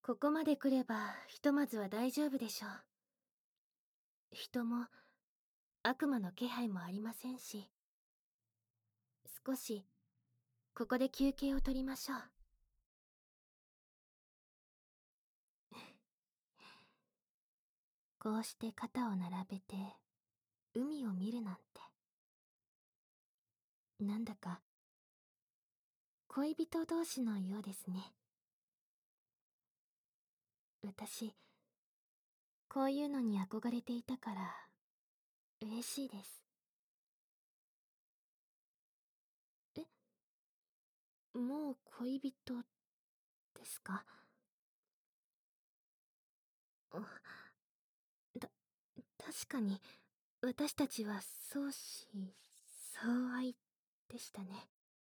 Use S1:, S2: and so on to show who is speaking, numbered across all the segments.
S1: ここまで来れば、ひとまずは大丈夫でしょう。人も、悪魔の気配もありませんし。少し、ここで休憩を取りましょう。こうして肩を並べて、海を見るなんて。なんだか、恋人同士のようですね。私、こういうのに憧れていたから、嬉しいです。え、もう恋人ですか？あ、確かに、私たちは相思相愛でしたね。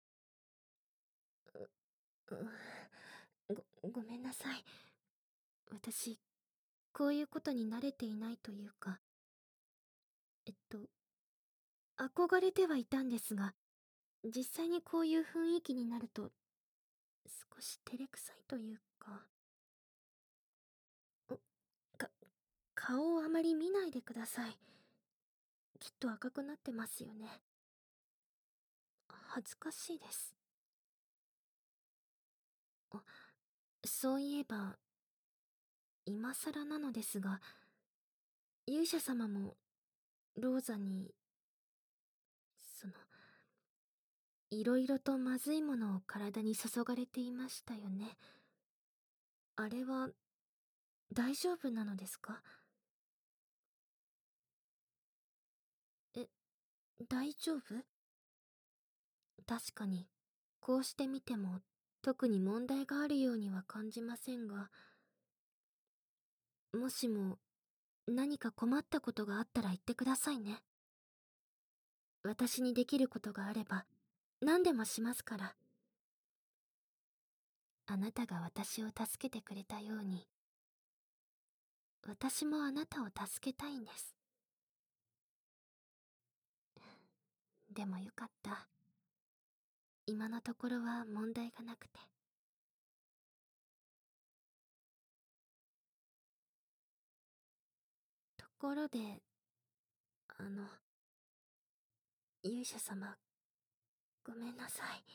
S1: ごめんなさい。私、こういうことに慣れていないというか、えっと、憧れてはいたんですが、実際にこういう雰囲気になると、少し照れくさいというか、か、顔をあまり見ないでください。きっと赤くなってますよね。恥ずかしいです。あ、そういえば、今更なのですが、勇者様も、ローザに、その、いろいろとまずいものを体に注がれていましたよね。あれは、大丈夫なのですか？え、大丈夫？確かに、こうしてみても、特に問題があるようには感じませんが、もしも、何か困ったことがあったら言ってくださいね。私にできることがあれば、何でもしますから。あなたが私を助けてくれたように、私もあなたを助けたいんです。でもよかった。今のところは問題がなくて。ところで、あの、勇者様、ごめんなさい。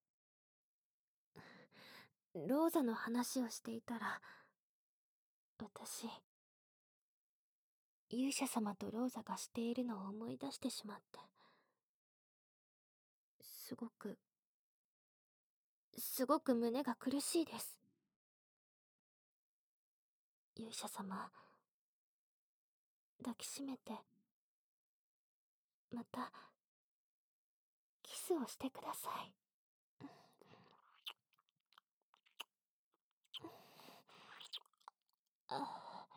S1: ローザの話をしていたら、私、勇者様とローザがしているのを思い出してしまって。すごく、すごく胸が苦しいです。勇者様、抱きしめて、また、キスをしてください。あ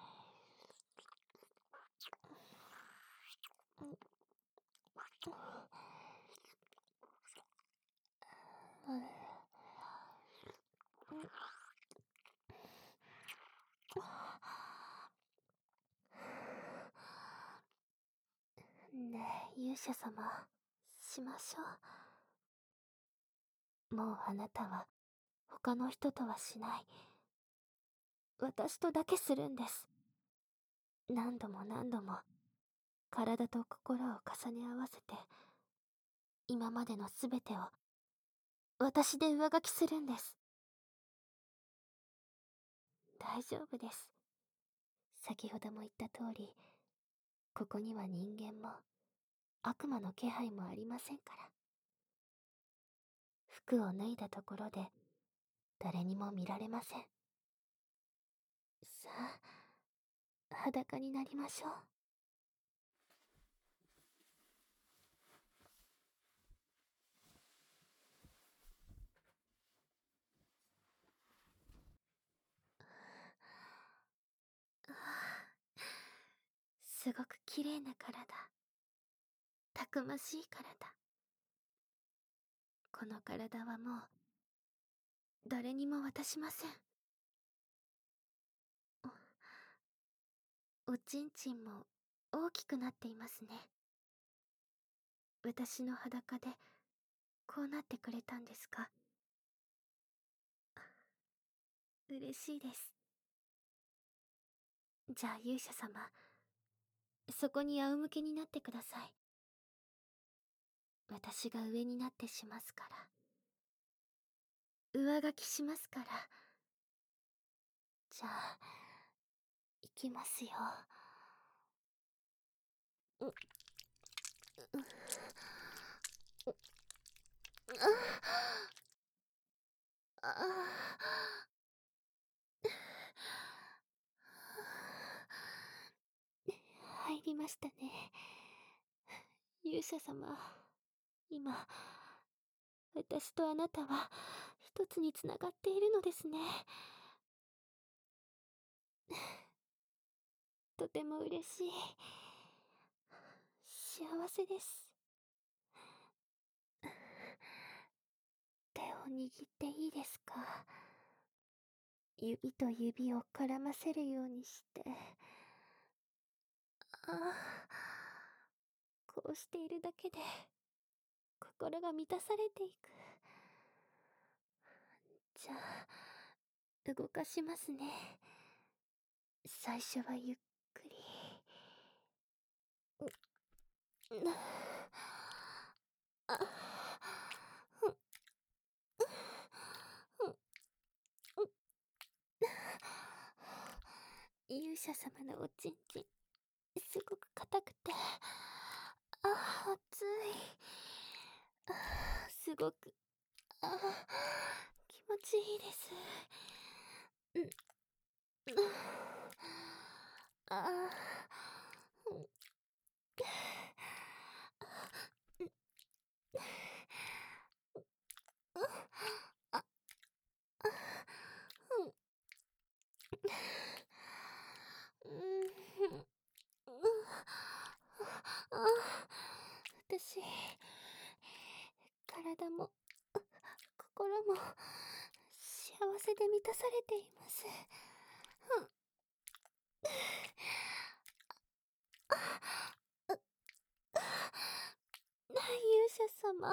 S1: ねえ、勇者様、しましょう。もうあなたは、他の人とはしない。私とだけするんです。何度も何度も、体と心を重ね合わせて、今までのすべてを、私で上書きするんです。大丈夫です。先ほども言った通り、ここには人間も、悪魔の気配もありませんから。服を脱いだところで、誰にも見られません。さあ、裸になりましょう。ああ、すごく綺麗な体。たくましい体。この体はもう、誰にも渡しません。おちんちんも大きくなっていますね。私の裸で、こうなってくれたんですか？嬉しいです。 じゃあ勇者様、そこに仰向けになってください。私が上になってしますから。上書きしますから。じゃあ、いきますよ。う、う、ああ、入りましたね。勇者様、今、私とあなたは一つにつながっているのですね。とても嬉しい。幸せです。手を握っていいですか？指と指を絡ませるようにして。ああ、こうしているだけで心が満たされていく。じゃあ、動かしますね。最初はゆっくり。なあ、ふん、ふん、勇者様のおちんちん、すごく硬くて、熱い。すごく、気持ちいいです。うん、あー、うん、あ、うん、うん、私、体も、心も、幸せで満たされています。うん、勇者様。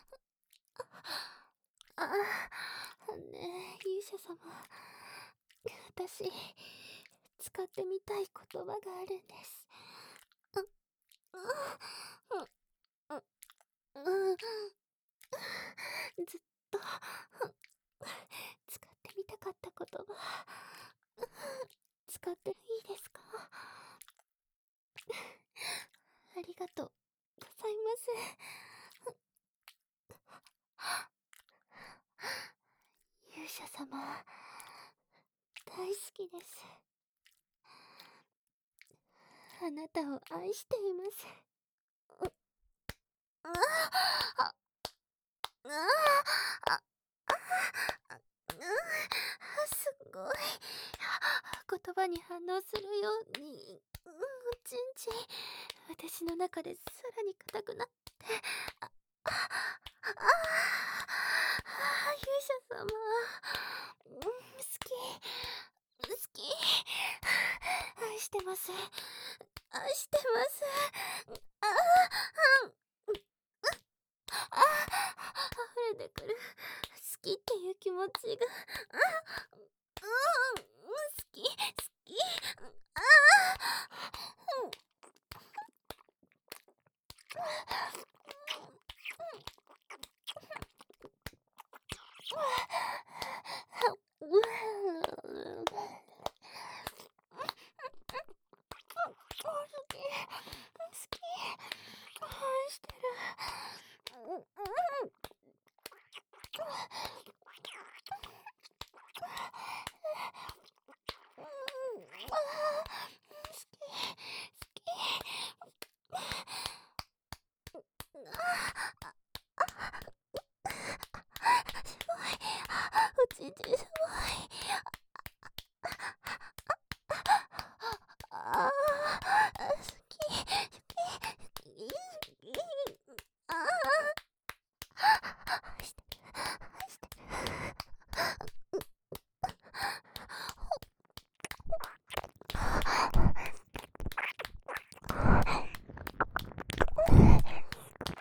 S1: ねえ、勇者様。私、使ってみたい言葉があるんです。ずっと、使ってみたかった言葉。使っていいですか？ありがとうございます。勇者様、大好きです。あなたを愛しています。あああああすごい。言葉に反応するように、おちんちん、私の中でさらに硬くなって、あ、あ、勇者様、好き、好き、愛してます、愛してます、あ溢れてくる、好きっていう気持ちが、好き、好き、あ好き、愛してる。おちんちんすごい。好き、好き、愛してる、愛して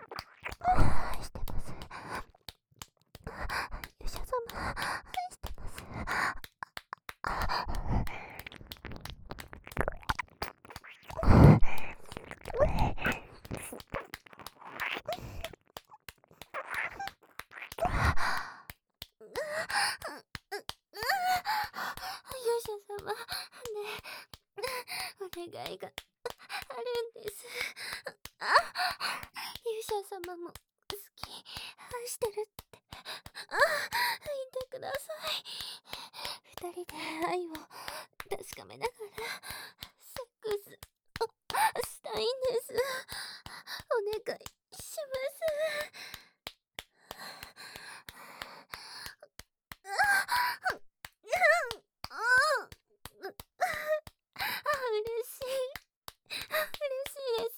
S1: る、愛してます。勇者様、愛してます。 勇者様、ね、お願いがあるんです。勇者様も好き、愛してるって言ってください。二人で愛を確かめながらセックスしたいんです。お願いします。嬉しい。嬉しいです。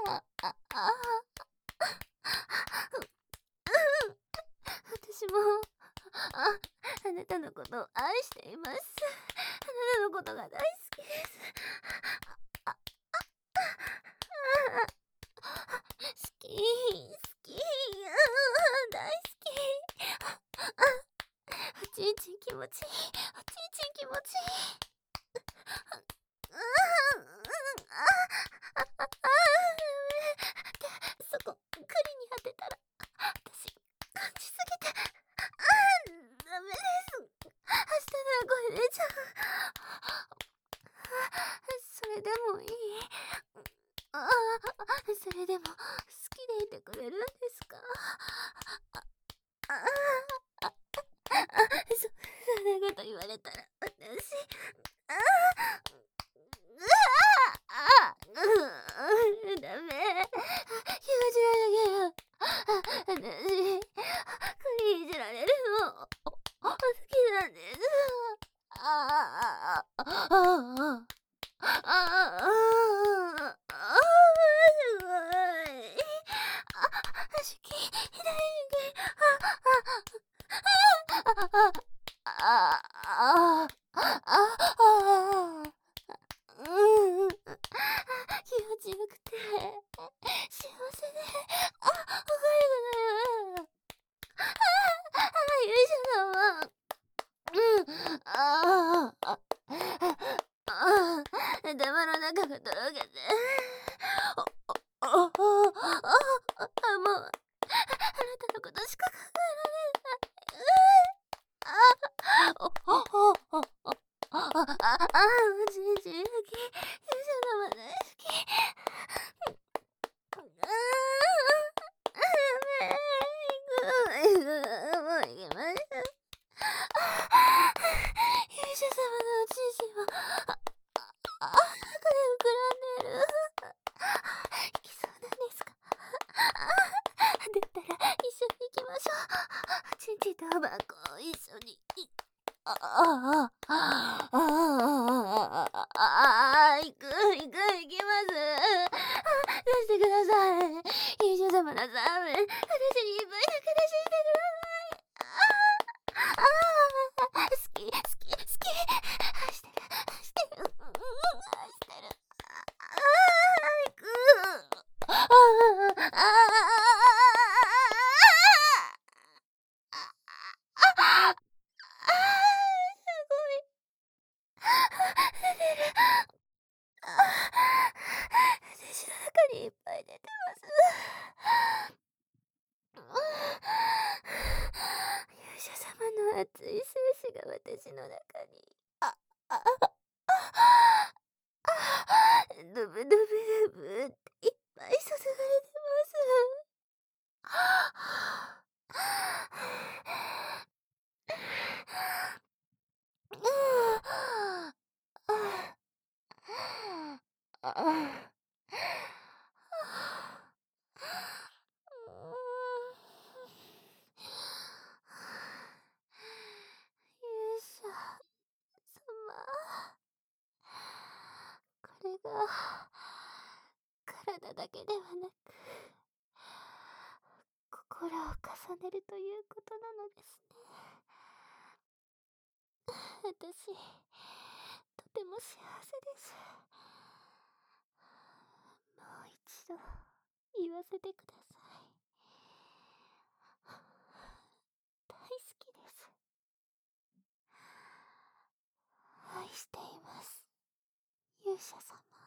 S1: 私もあなたのことを愛しています。あなたのことが大好きです。好き、大好き。おちんちん気持ちいい。おちんちん気持ちいい。そこ、栗に当てたら、私、感じすぎて、ダメです。明日ならこれ出ちゃう。それでもいい。それでも、好きでいてくれるんですか？そんなこと言われたら、私、ダメ。気持ち悪い。私、栗いじられるの、好きなんです。すごい。足き、左に、気持ちよくて、幸せで、他にがないわ。勇者様。頭の中がとろけて。もう、あなたのことしか考えられない。おちんちん好き。勇者様大好き。もう行きましょう。勇者様のおちんちんは、これ膨らんでる。行きそうなんですか？だったら一緒に行きましょう。ちんちんとおばんこを一緒に。行きます。出してください。勇者様のザーメン、私にいっぱい抱き出してください。好き、愛してる、愛してる、愛してる。行く。すごい。出てる。私の中にいっぱい出てます。勇者様の熱い精子が私の中に。ドブドブドブっていっぱい注がれてます。勇者様、これが体だけではなく心を重ねるということなのですね。私、とても幸せです。もう一度言わせてください。大好きです。愛しています。勇者様。